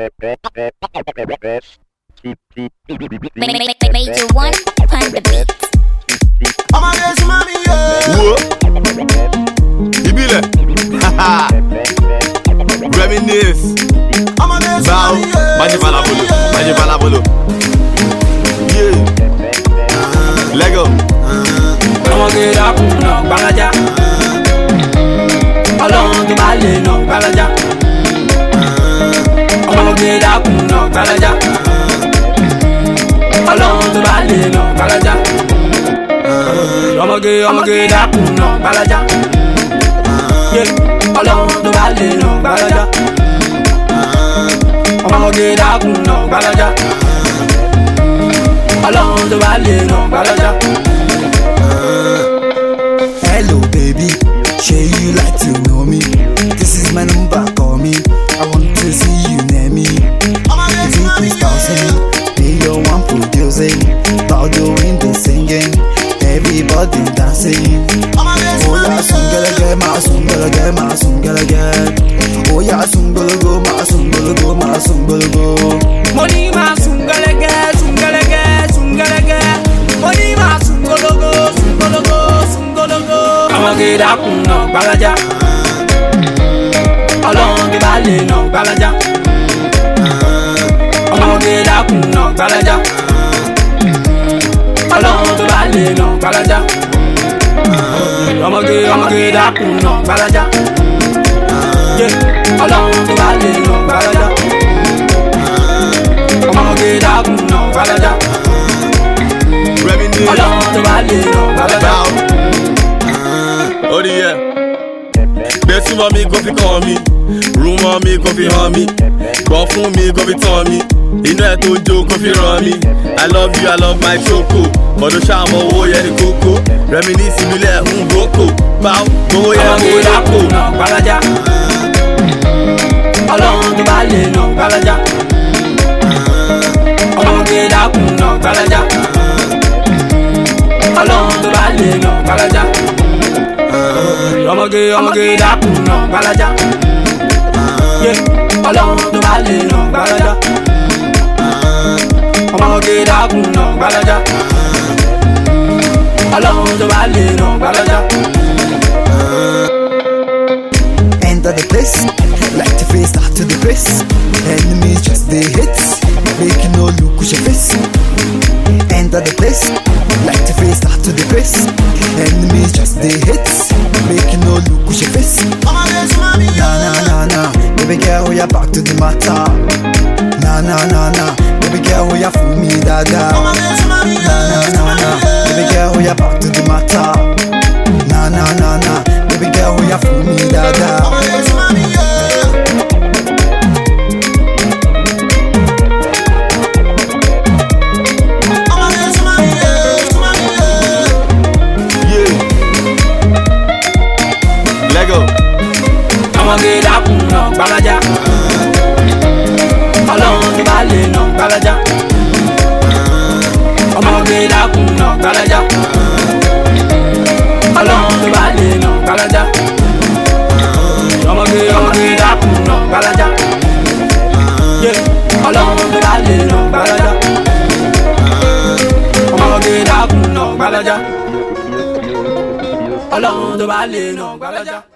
Major one, find the beat. I'm a guess, mommy, Ibile. Reminisce. I'm a guess, Bow. Maji balabolo. Yeah. Lego. Ọmọ gẹ́gẹ́ kùnà gbalaja. Ọlọ́run tó bá lè nà gbalaja. Ọmọ gẹ́gẹ́ kùnà gbalaja. Ọlọ́run tó bá lè nà gbalaja. Ọmọ gẹ́gẹ́ kùnà gbalaja. Ọlọ́run tó bá lè nà gbalaja. Ọmọ gẹ́gẹ́ kùnà gbalaja. Ọlọ́run tó bá lè nà gbalaja. Hello baby, sure you like to know me. This is my number, call me. I want to see you near me. Think it's thousand, be your one producing. About doing the singing, everybody dancing. Oh yeah, sungalaga, ma sungalaga, ma sungalaga. Oh yeah, sungalago, ma sungalago, ma sungalago. Money ma sungalaga, sungalaga, sungalaga. Money ma sungalago, sungalago, sungalago. Ọmọ gẹ́gẹ́ kùnà gbalaja. Ọlọ́run tó bá lè nà gbalaja. Ọmọ gẹ́gẹ́ kùnà gbalaja. Ọlọ́run tó bá lè nà gbalaja. Ọmọ gẹ́gẹ́ kùnà gbalaja. Ọlọ́run tó bá lè nà gbalaja. Ọmọ gẹ́gẹ́ kùnà gbalaja. Reminisce. Ọlọ́run tó bá lè nà gbalaja. Oh yeah. Gbèsè mọ́ mi kò fi kàn mí, rún mọ́ mi kò fi hàn mí, gbọ́ fún mi kò fi tàn mí, inú ẹ̀ tó jó kò fi ràn mí. I love you, I love my choco, ọdún ṣàmọ̀ owó yẹn ní kókó, Reminisce ìbílẹ̀ ń gbókò, báwo gbówó yẹn Ọmọ kó gẹ́gẹ́ lóko. kùnà gbalaja. Ọlọ́run tó bá lè nà gbalaja. Ọmọ gẹ́gẹ́ kùnà gbalaja. Ọlọ́run tó bá lè nà gbalaja. Ọmọ gẹ́gẹ́ kùnà gbalaja. Ọlọ́run tó bá lè nà gbalaja. Ọmọ gẹ́gẹ́ kùnà gbalaja. Ọlọ́run tó bá lè nà gbalaja. Enter the place, like the face start to the face. Enemies just they hits, make you no look with your face. Enter the place, like the face start to the face. Enemies just they hits, make you no look with your face. Na na na na, baby girl, we are back to the matter. Na na na na, baby girl, we are for me dada. Na na na na, baby girl, we are back to the matter. Na na na na, baby girl, we are for me dada. Yeah. Lego. Ọmọ gẹ́gẹ́ kùnà gbalaja. Ọlọ́run tó bá lè nà gbalaja. Ọmọ gẹ́gẹ́ kùnà gbalaja. Ọlọ́run tó bá lè nà gbalaja. Ọmọ gẹ́gẹ́ kùnà gbalaja. Ọlọ́run tó bá lè nà gbalaja. Ọmọ gẹ́gẹ́ kùnà gbalaja. Ọlọ́run tó bá lè nà gbalaja.